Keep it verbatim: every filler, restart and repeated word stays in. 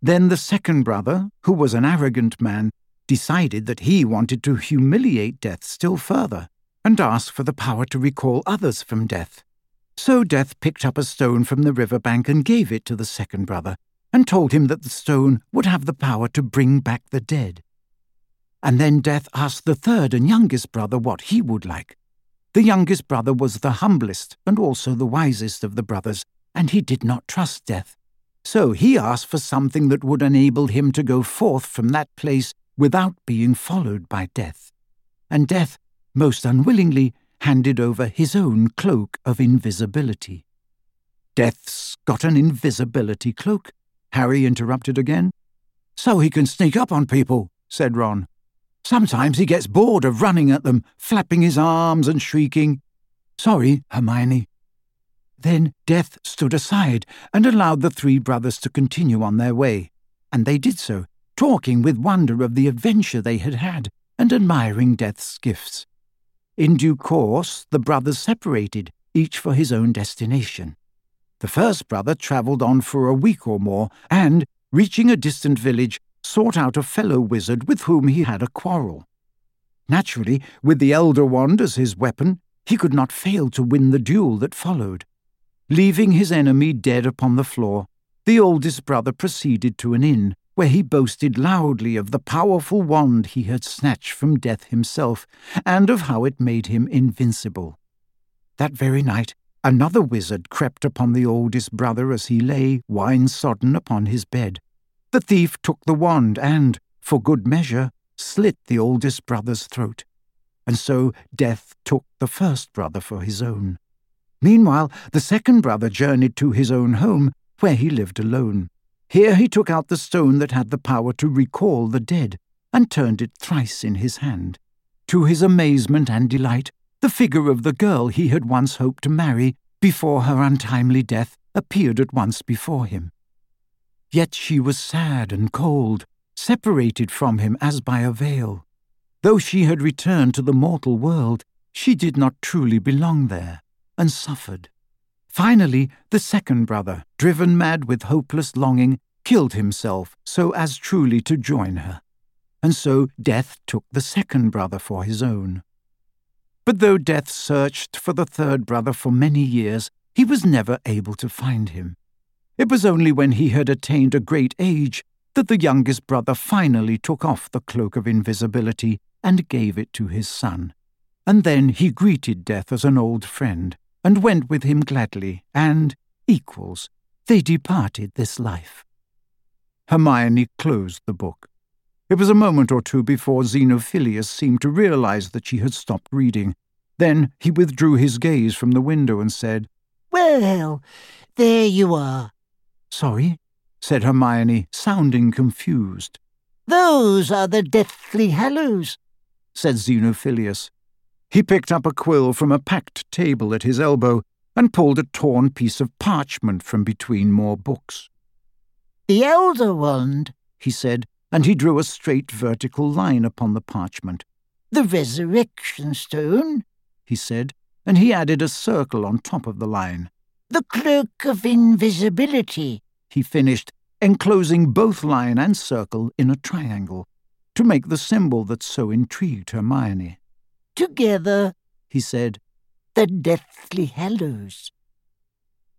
Then the second brother, who was an arrogant man, decided that he wanted to humiliate Death still further and asked for the power to recall others from death. So Death picked up a stone from the riverbank and gave it to the second brother, and told him that the stone would have the power to bring back the dead. And then Death asked the third and youngest brother what he would like. The youngest brother was the humblest and also the wisest of the brothers, and he did not trust Death. So he asked for something that would enable him to go forth from that place without being followed by Death. And Death, most unwillingly, handed over his own cloak of invisibility. "Death's got an invisibility cloak?" Harry interrupted again. "So he can sneak up on people," said Ron. "Sometimes he gets bored of running at them, flapping his arms and shrieking." "Sorry, Hermione." Then Death stood aside and allowed the three brothers to continue on their way, and they did so, talking with wonder of the adventure they had had and admiring Death's gifts. In due course, the brothers separated, each for his own destination. The first brother travelled on for a week or more and, reaching a distant village, sought out a fellow wizard with whom he had a quarrel. Naturally, with the Elder Wand as his weapon, he could not fail to win the duel that followed. Leaving his enemy dead upon the floor, the oldest brother proceeded to an inn, where he boasted loudly of the powerful wand he had snatched from Death himself, and of how it made him invincible. That very night, another wizard crept upon the oldest brother as he lay, wine-sodden, upon his bed. The thief took the wand and, for good measure, slit the oldest brother's throat. And so Death took the first brother for his own. Meanwhile, the second brother journeyed to his own home, where he lived alone. Here he took out the stone that had the power to recall the dead, and turned it thrice in his hand. To his amazement and delight, the figure of the girl he had once hoped to marry before her untimely death appeared at once before him. Yet she was sad and cold, separated from him as by a veil. Though she had returned to the mortal world, she did not truly belong there, and suffered. Finally, the second brother, driven mad with hopeless longing, killed himself so as truly to join her. And so Death took the second brother for his own. But though Death searched for the third brother for many years, he was never able to find him. It was only when he had attained a great age that the youngest brother finally took off the cloak of invisibility and gave it to his son. And then he greeted Death as an old friend, and went with him gladly, and, equals, they departed this life. Hermione closed the book. It was a moment or two before Xenophilius seemed to realize that she had stopped reading. Then he withdrew his gaze from the window and said, "Well, there you are." "Sorry?" said Hermione, sounding confused. "Those are the Deathly Hallows," said Xenophilius. He picked up a quill from a packed table at his elbow and pulled a torn piece of parchment from between more books. "The Elder Wand," he said, and he drew a straight vertical line upon the parchment. "The Resurrection Stone," he said, and he added a circle on top of the line. "The Cloak of Invisibility," he finished, enclosing both line and circle in a triangle, to make the symbol that so intrigued Hermione. "Together," he said, "the Deathly Hallows."